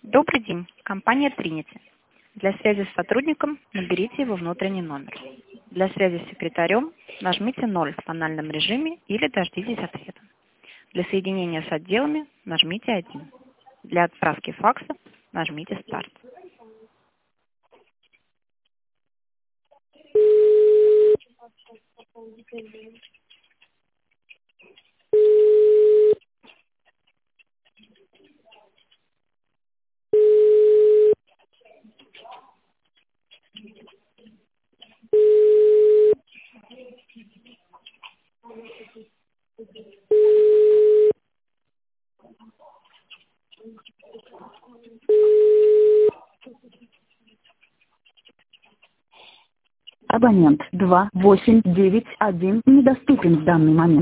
Добрый день, компания Trinity. Для связи с сотрудником наберите его внутренний номер. Для связи с секретарем нажмите 0 в тональном режиме или дождитесь ответа. Для соединения с отделами нажмите 1. Для отправки факса нажмите старт. Абонент 2891 недоступен в данный момент.